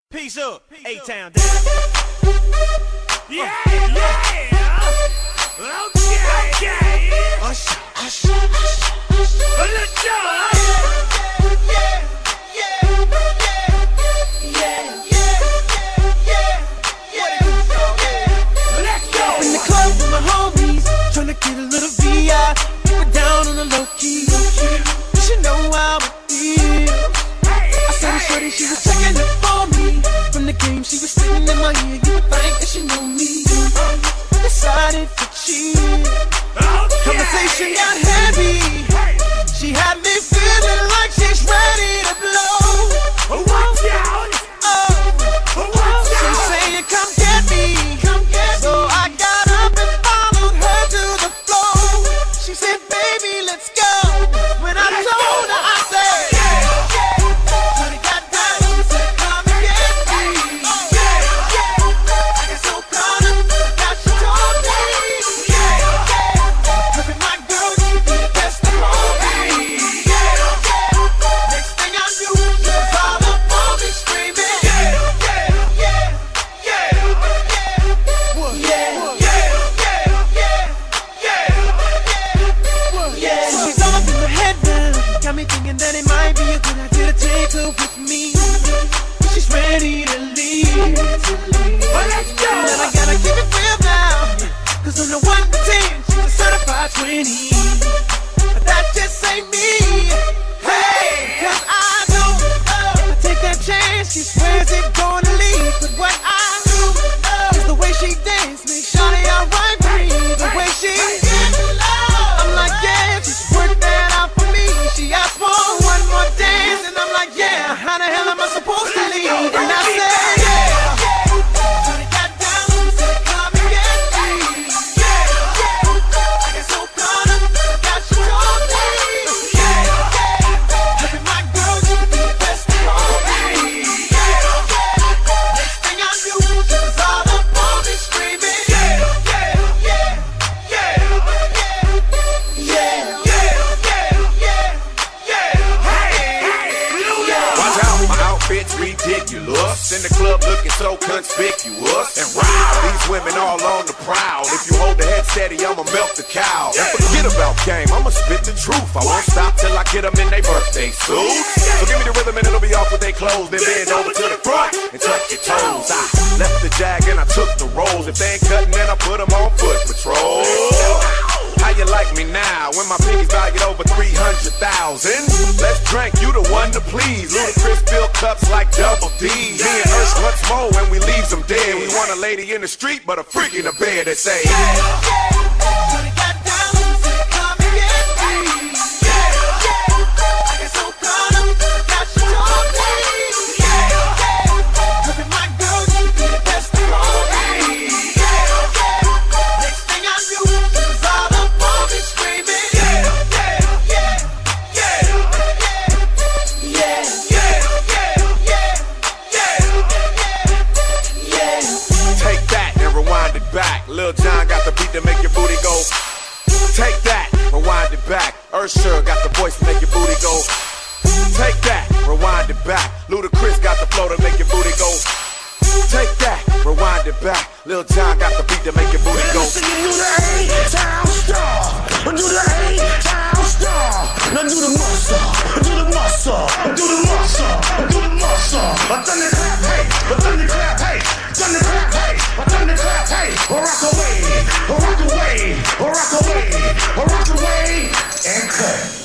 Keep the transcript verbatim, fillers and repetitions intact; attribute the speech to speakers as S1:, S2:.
S1: Peace up, A-Town down.
S2: Yeah, yeah. Okay, okay.
S1: Usher, usher, usher, usher.
S2: Let's go.
S1: Yeah, yeah, yeah, yeah, yeah, yeah, yeah.
S2: Let's go.
S1: In the club with my homies, tryna get a little V I. We're down on the low key. You should know how it feels. I saw the shorty, she was checking up for me. From the game, she was sitting in my ear. You would think that she knew me. Decided to cheat. Conversation got heavy. She had me feeling like she's ready to blow.
S2: Watch out.
S1: Oh,
S2: Watch
S1: she's
S2: out.
S1: saying, "Come get me, come get me." So I got up and followed her to the floor. She said, "Baby, let's go." When I told her, I said, "Yeah, yeah." Shorty got down and said, "Come and get me." Yeah, yeah. I got so caught up, now she told me. Yeah, yeah. Look at my girl, you be the best of all me. Yeah, yeah. Next thing I knew, she was all up on me screaming. Yeah, yeah, yeah, yeah, yeah, yeah, yeah, yeah, yeah. So she's all up in my head now, got me thinking that it might be a good idea to take her with me. She's ready to leave.
S2: Let's go.
S1: And I gotta keep it real now, cause on the one to ten, she's a certified twenty. But that just ain't me. Hey, cause I know if I take that chance, she swears it's gonna leave. But what I do is the way she dance makes Shawty alright with me. The way she I'm like, yeah, just work that out for me. She asked for one more dance, and I'm like, yeah, how the hell am I supposed to leave? And I said, yeah. Shawty got down and said, "Come and get me." Yeah, yeah. I got so caught up, forgot she told me. Yeah, yeah. Look at my girl, you be the best of all me. Yeah, yeah. Next thing I knew, she was all up on me screaming. Yeah, yeah, yeah, yeah, yeah, yeah, yeah, yeah, yeah.
S3: Watch out, my outfit's ridiculous. In the club looking so conspicuous. And wow, these women all on the prowl. If you hold the head steady, I'ma melt the cow. And forget about game, I'ma spit the truth. I won't stop till I get them in their birthday suits. So give me the rhythm and it'll be off with their clothes. Then bend over to the front and touch your toes. I left the jag and I took the rolls. If they ain't cutting, then I put them on foot patrol. How you like me now when my pinkies valued over three hundred thousand? Let's drink, you the one to please. Ludacris fill cups like double D. Me and Ursh once more when we leaves them dead. We want a lady in the street, but a freak in the bed that say,
S1: Shawty got down and said, "Come and get me." Yeah, yeah. I got so caught up, forgot she told me. Yeah, yeah. Look at my girl, you be the best of all me. Yeah, yeah. Next thing I knew, she was all up on me screaming. Yeah, yeah, yeah, yeah, yeah, yeah, yeah, yeah, yeah, yeah.
S3: take that and rewind it back. Lil Jon got the beat to make your booty go. Take that, rewind it back. Usher got the voice to make your booty go. Take that, rewind it back. Ludacris got the flow to make your booty go. Take that, rewind it back. Lil Jon got the beat to make your booty go.
S2: Listen, do the A-Town star. Do the A-Town star. Now do the muscle. Do the muscle. Do the muscle. Do the muscle. I done the clap, hey. I done the clap, hey. Done the clap, hey. I done the clap, hey. Rock away. Rock away. Rock away. Rock away. And cut.